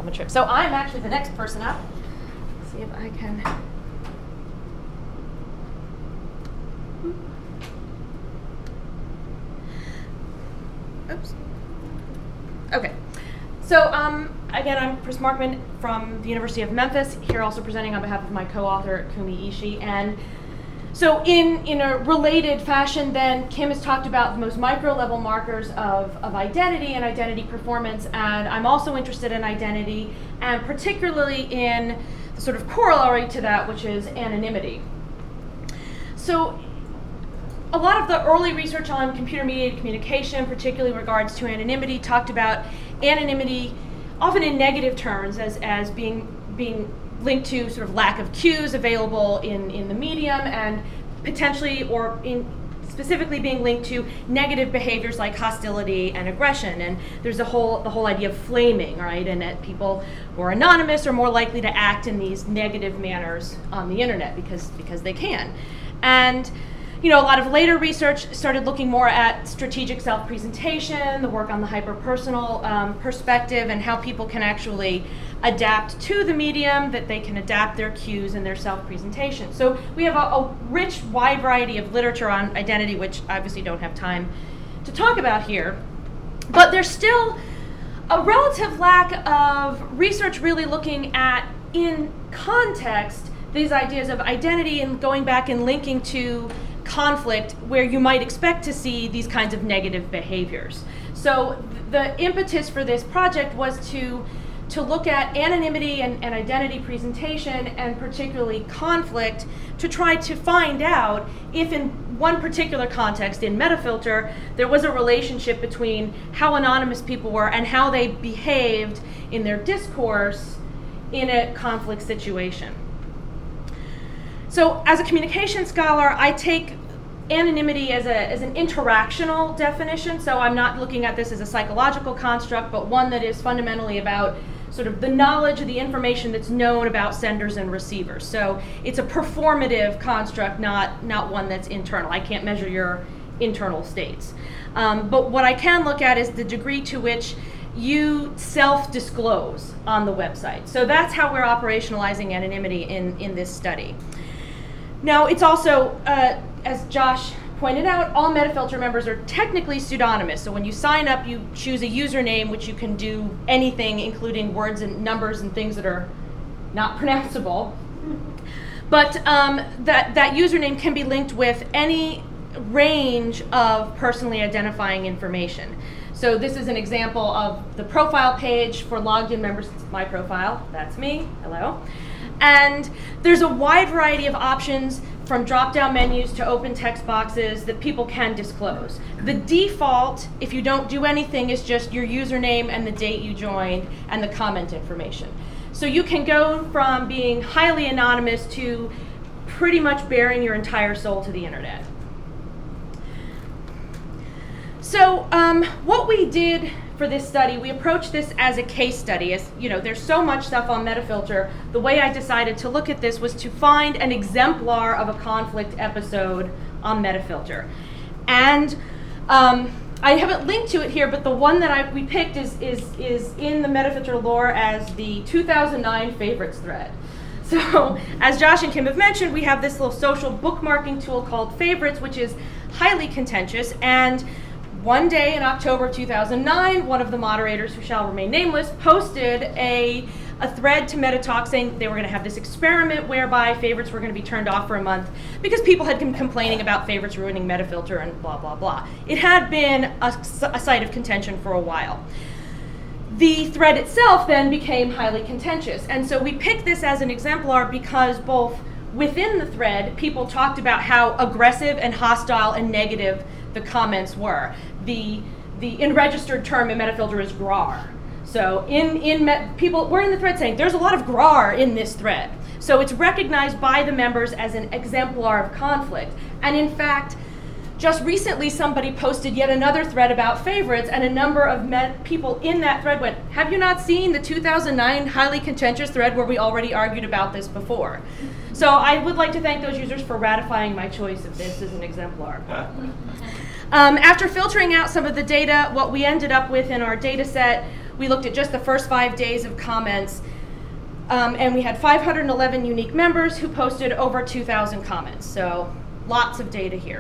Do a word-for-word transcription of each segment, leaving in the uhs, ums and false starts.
on a trip. So I'm actually the next person up. Let's see if I can. Oops. Okay. So um, again, I'm Chris Markman from the University of Memphis, here also presenting on behalf of my co-author, Kumi Ishii. And so in, in a related fashion then, Kim has talked about the most micro-level markers of, of identity and identity performance, and I'm also interested in identity, and particularly in the sort of corollary to that, which is anonymity. So a lot of the early research on computer-mediated communication, particularly in regards to anonymity, talked about anonymity often in negative terms as, as being being linked to sort of lack of cues available in, in the medium, and potentially or in specifically being linked to negative behaviors like hostility and aggression. And there's a whole the whole idea of flaming, right? And that people who are anonymous are more likely to act in these negative manners on the internet because because they can. And you know, a lot of later research started looking more at strategic self-presentation, the work on the hyper-personal um, perspective, and how people can actually adapt to the medium, that they can adapt their cues and their self-presentation. So we have a, a rich, wide variety of literature on identity, which I obviously don't have time to talk about here. But there's still a relative lack of research really looking at, in context, these ideas of identity and going back and linking to conflict where you might expect to see these kinds of negative behaviors. So th- the impetus for this project was to to look at anonymity and, and identity presentation, and particularly conflict, to try to find out if in one particular context in Metafilter there was a relationship between how anonymous people were and how they behaved in their discourse in a conflict situation. So as a communication scholar, I take anonymity as, a, as an interactional definition. So I'm not looking at this as a psychological construct, but one that is fundamentally about sort of the knowledge of the information that's known about senders and receivers. So it's a performative construct, not, not one that's internal. I can't measure your internal states. Um, but what I can look at is the degree to which you self-disclose on the website. So that's how we're operationalizing anonymity in, in this study. Now, it's also, uh, as Josh pointed out, all Metafilter members are technically pseudonymous. So when you sign up, you choose a username, which you can do anything, including words and numbers and things that are not pronounceable. But um, that, that username can be linked with any range of personally identifying information. So this is an example of the profile page for logged in members. It's my profile. That's me. Hello. And there's a wide variety of options, from drop-down menus to open text boxes, that people can disclose. The default, if you don't do anything, is just your username and the date you joined and the comment information. So you can go from being highly anonymous to pretty much bearing your entire soul to the internet. So um, what we did for this study, we approached this as a case study. As you know, there's so much stuff on Metafilter. The way I decided to look at this was to find an exemplar of a conflict episode on Metafilter. And um, I haven't linked to it here, but the one that I, we picked is, is, is in the Metafilter lore as the two thousand nine favorites thread. So, as Josh and Kim have mentioned, we have this little social bookmarking tool called Favorites, which is highly contentious. And one day in October two thousand nine, one of the moderators, who shall remain nameless, posted a, a thread to MetaTalk saying they were going to have this experiment whereby favorites were going to be turned off for a month because people had been complaining about favorites ruining Metafilter and blah, blah, blah. It had been a, a site of contention for a while. The thread itself then became highly contentious. And so we picked this as an exemplar because both within the thread, people talked about how aggressive and hostile and negative the comments were. The the unregistered term in Metafilter is grar. So in in met, people were in the thread saying there's a lot of grar in this thread. So it's recognized by the members as an exemplar of conflict. And in fact, just recently somebody posted yet another thread about favorites, and a number of met people in that thread went, "Have you not seen the two thousand nine highly contentious thread where we already argued about this before?" So I would like to thank those users for ratifying my choice of this as an exemplar. Um, after filtering out some of the data, what we ended up with in our data set we looked at just the first five days of comments, um, and we had five hundred eleven unique members who posted over two thousand comments. So lots of data here.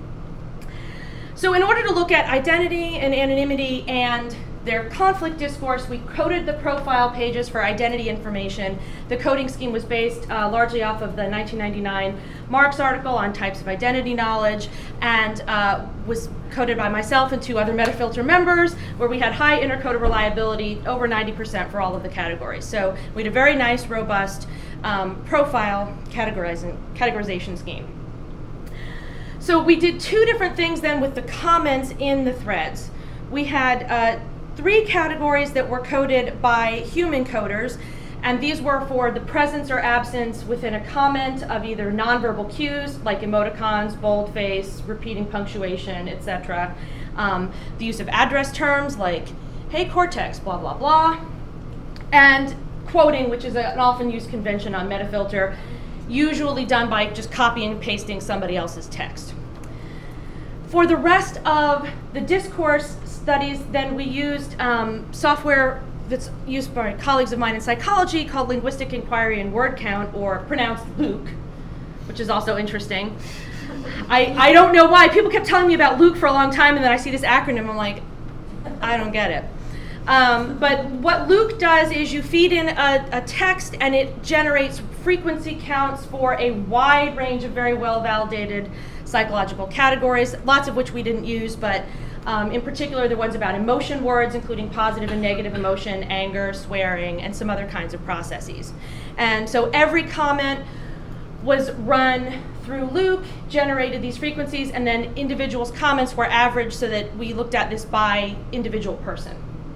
So in order to look at identity and anonymity and their conflict discourse, we coded the profile pages for identity information. The coding scheme was based uh, largely off of the nineteen ninety-nine Marks article on types of identity knowledge, and uh, was coded by myself and two other Metafilter members, where we had high intercoder reliability, over ninety percent for all of the categories. So we had a very nice, robust um, profile categorizing, categorization scheme. So we did two different things then with the comments in the threads. We had uh, three categories that were coded by human coders, and these were for the presence or absence within a comment of either nonverbal cues like emoticons, boldface, repeating punctuation, et cetera. Um, the use of address terms like, hey Cortex, blah, blah, blah. And quoting, which is a, an often used convention on Metafilter, usually done by just copying and pasting somebody else's text. For the rest of the discourse studies, then we used um, software that's used by colleagues of mine in psychology called Linguistic Inquiry and Word Count, or pronounced Luke, which is also interesting. I, I don't know why. People kept telling me about Luke for a long time, and then I see this acronym, I'm like, I don't get it. Um, but what Luke does is you feed in a, a text, and it generates frequency counts for a wide range of very well-validated psychological categories, lots of which we didn't use, but um, in particular the ones about emotion words, including positive and negative emotion, anger, swearing, and some other kinds of processes. And so every comment was run through Luke, generated these frequencies, and then individuals' comments were averaged so that we looked at this by individual person.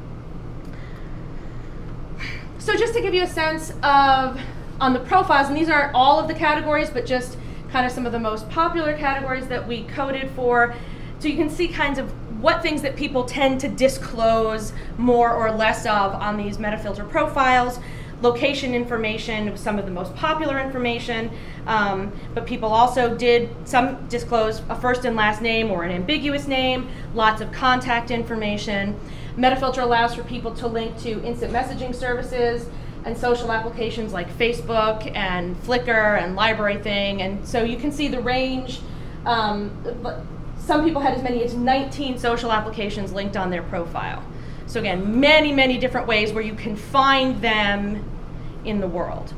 So just to give you a sense of, on the profiles, and these aren't all of the categories, but just kind of some of the most popular categories that we coded for. So you can see kinds of what things that people tend to disclose more or less of on these Metafilter profiles. Location information was some of the most popular information, um, but people also did, some disclose a first and last name or an ambiguous name, lots of contact information. Metafilter allows for people to link to instant messaging services and social applications like Facebook and Flickr and Library Thing, and so you can see the range. Um, some people had as many as nineteen social applications linked on their profile. So again, many, many different ways where you can find them in the world.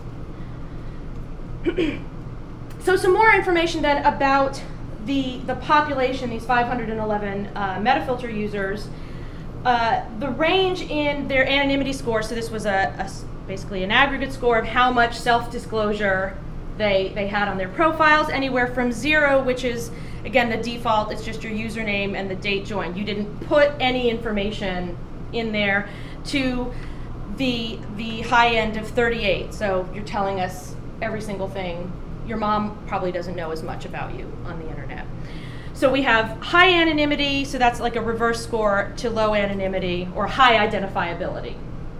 So some more information then about the, the population, these five hundred eleven uh, Metafilter users. Uh, the range in their anonymity score, so this was a, a basically an aggregate score of how much self-disclosure they, they had on their profiles, anywhere from zero, which is, again, the default, it's just your username and the date joined. You didn't put any information in there, to the, the high end of thirty-eight. So you're telling us every single thing. Your mom probably doesn't know as much about you on the internet. So we have high anonymity, so that's like a reverse score to low anonymity, or high identifiability.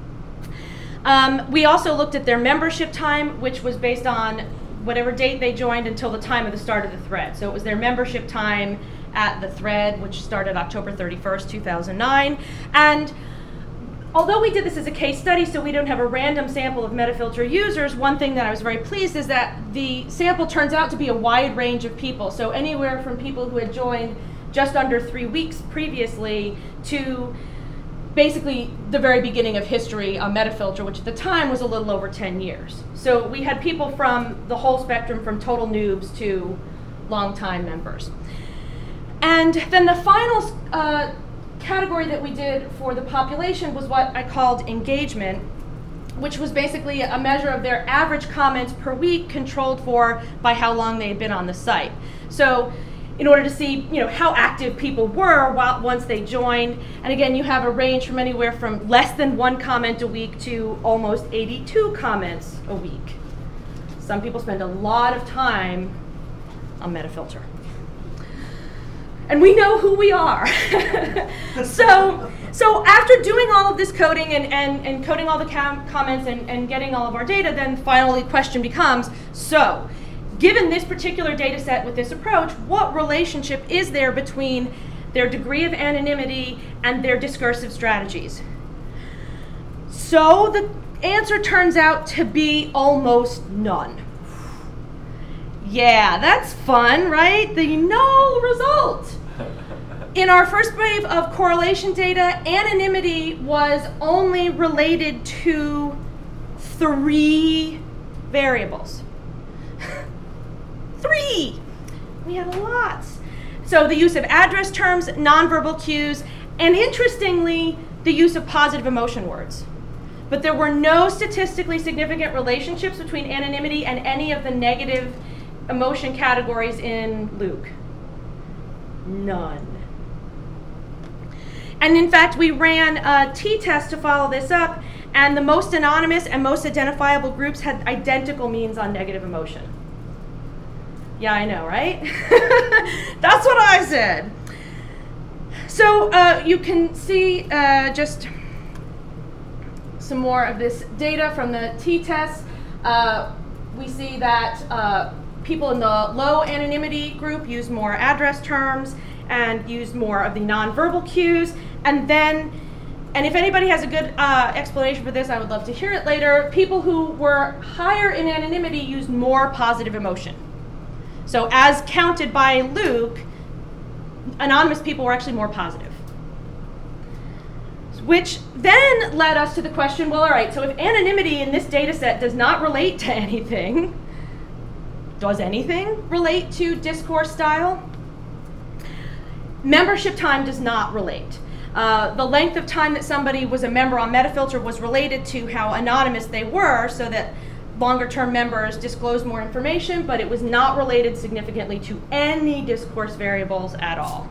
Um, we also looked at their membership time, which was based on whatever date they joined until the time of the start of the thread. So it was their membership time at the thread, which started October thirty-first, two thousand nine. And although we did this as a case study, so we don't have a random sample of Metafilter users, one thing that I was very pleased is that the sample turns out to be a wide range of people. So anywhere from people who had joined just under three weeks previously to basically the very beginning of history on Metafilter, which at the time was a little over ten years. So we had people from the whole spectrum, from total noobs to longtime members. And then the final uh, category that we did for the population was what I called engagement, which was basically a measure of their average comments per week controlled for by how long they had been on the site. So in order to see, you know, how active people were while, once they joined. And again, you have a range from anywhere from less than one comment a week to almost eighty-two comments a week. Some people spend a lot of time on Metafilter. And we know who we are. so, so after doing all of this coding and, and, and coding all the com- comments and, and getting all of our data, then finally the question becomes, so, given this particular data set with this approach, what relationship is there between their degree of anonymity and their discursive strategies? So the answer turns out to be almost none. Yeah, that's fun, right? The null result. In our first wave of correlation data, anonymity was only related to three variables. Three! We had lots. So the use of address terms, nonverbal cues, and interestingly, the use of positive emotion words. But there were no statistically significant relationships between anonymity and any of the negative emotion categories in Luke. None. And in fact, we ran a t-test to follow this up, and the most anonymous and most identifiable groups had identical means on negative emotion. Yeah, I know, right? That's what I said. So uh, you can see uh, just some more of this data from the t-test. Uh, we see that uh, people in the low anonymity group use more address terms and use more of the nonverbal cues. And then, and if anybody has a good uh, explanation for this, I would love to hear it later. People who were higher in anonymity used more positive emotion. So as counted by Luke, anonymous people were actually more positive. Which then led us to the question, well, all right, so if anonymity in this data set does not relate to anything, does anything relate to discourse style? Membership time does not relate. Uh, the length of time that somebody was a member on Metafilter was related to how anonymous they were, so that longer-term members disclosed more information, but it was not related significantly to any discourse variables at all.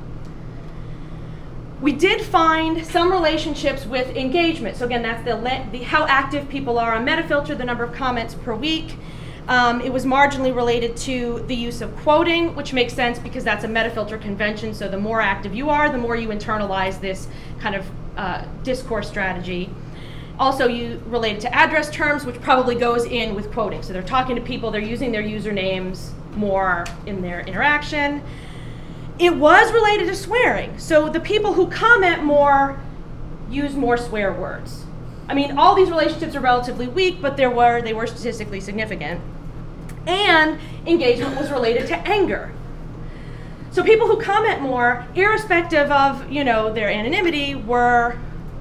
We did find some relationships with engagement. So again, that's the, le- the how active people are on Metafilter, the number of comments per week. Um, it was marginally related to the use of quoting, which makes sense because that's a Metafilter convention. So the more active you are, the more you internalize this kind of uh, discourse strategy. Also, you related to address terms, which probably goes in with quoting. So they're talking to people, they're using their usernames more in their interaction. It was related to swearing. So the people who comment more use more swear words. I mean, all these relationships are relatively weak, but there were they were statistically significant. And engagement was related to anger. So people who comment more, irrespective of, you know, their anonymity, were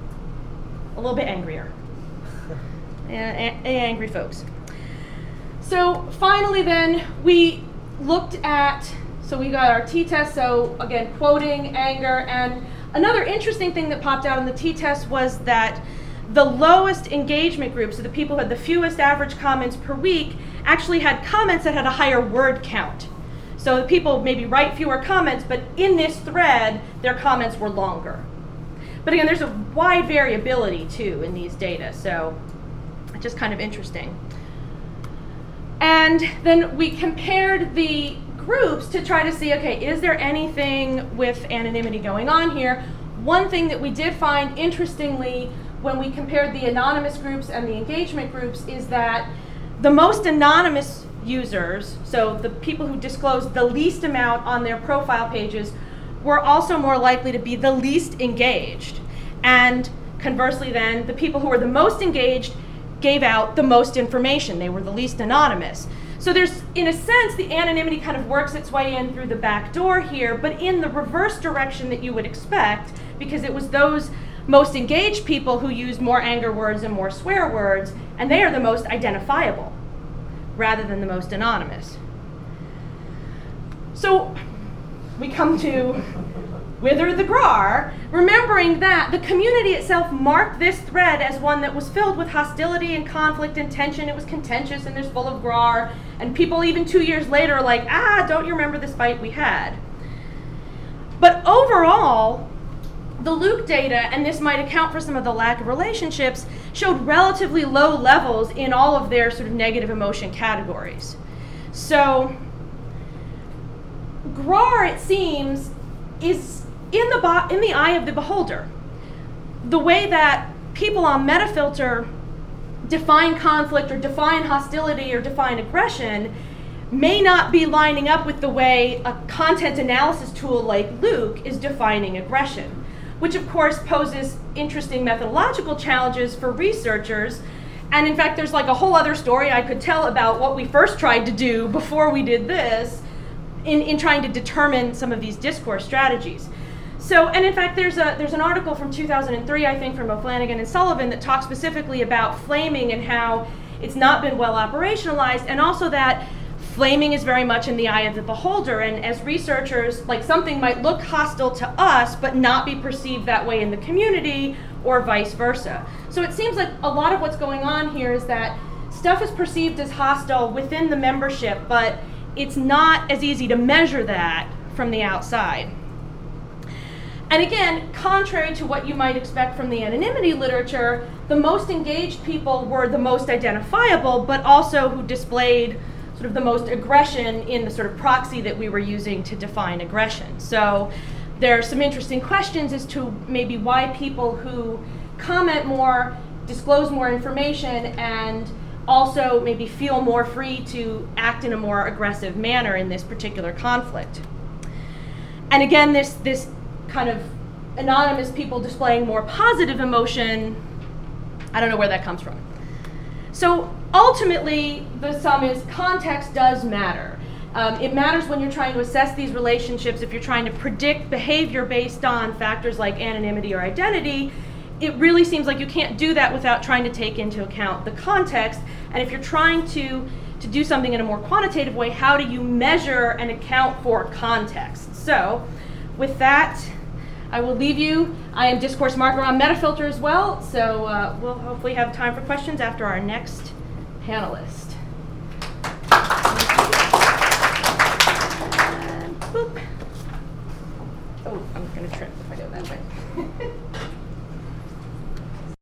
a little bit angrier. and, and angry folks. So finally then, we looked at, so we got our t-test, so again, quoting, anger, and another interesting thing that popped out in the t-test was that the lowest engagement group, so the people who had the fewest average comments per week, actually had comments that had a higher word count. So the people maybe write fewer comments, but in this thread, their comments were longer. But again, there's a wide variability too in these data, so it's just kind of interesting. And then we compared the groups to try to see, okay, is there anything with anonymity going on here? One thing that we did find, interestingly, when we compared the anonymous groups and the engagement groups, is that the most anonymous users, so the people who disclosed the least amount on their profile pages, were also more likely to be the least engaged. And conversely then, the people who were the most engaged gave out the most information. They were the least anonymous. So there's, in a sense, the anonymity kind of works its way in through the back door here, but in the reverse direction that you would expect, because it was those most engaged people who used more anger words and more swear words, and they are the most identifiable, rather than the most anonymous. So we come to Whither the Grar, remembering that the community itself marked this thread as one that was filled with hostility and conflict and tension. It was contentious and there's full of Grar, and people even two years later are like, ah, don't you remember this fight we had? But overall, the Luke data, and this might account for some of the lack of relationships, showed relatively low levels in all of their sort of negative emotion categories. So Grar, it seems, is in the bo- in the eye of the beholder. The way that people on Metafilter define conflict or define hostility or define aggression may not be lining up with the way a content analysis tool like Luke is defining aggression. which of course poses interesting methodological challenges for researchers. And in fact, there's like a whole other story I could tell about what we first tried to do before we did this in, in trying to determine some of these discourse strategies. So, and in fact, there's a there's an article from two thousand three, I think, from O'Flanagan and Sullivan that talks specifically about flaming and how it's not been well operationalized, and also that flaming is very much in the eye of the beholder, and as researchers, like something might look hostile to us but not be perceived that way in the community, or vice versa. So it seems like a lot of what's going on here is that stuff is perceived as hostile within the membership, but it's not as easy to measure that from the outside. And again, contrary to what you might expect from the anonymity literature, the most engaged people were the most identifiable, but also who displayed sort of the most aggression in the sort of proxy that we were using to define aggression. So there are some interesting questions as to maybe why people who comment more, disclose more information, and also maybe feel more free to act in a more aggressive manner in this particular conflict. And again, this this kind of anonymous people displaying more positive emotion, I don't know where that comes from. So ultimately, the sum is context does matter. Um, it matters when you're trying to assess these relationships. If you're trying to predict behavior based on factors like anonymity or identity, it really seems like you can't do that without trying to take into account the context. And if you're trying to, to do something in a more quantitative way, how do you measure and account for context? So with that, I will leave you. I am discourse marketer on Metafilter as well, so uh, we'll hopefully have time for questions after our next panelist. And boop. Oh, I'm going to trip if I go that way.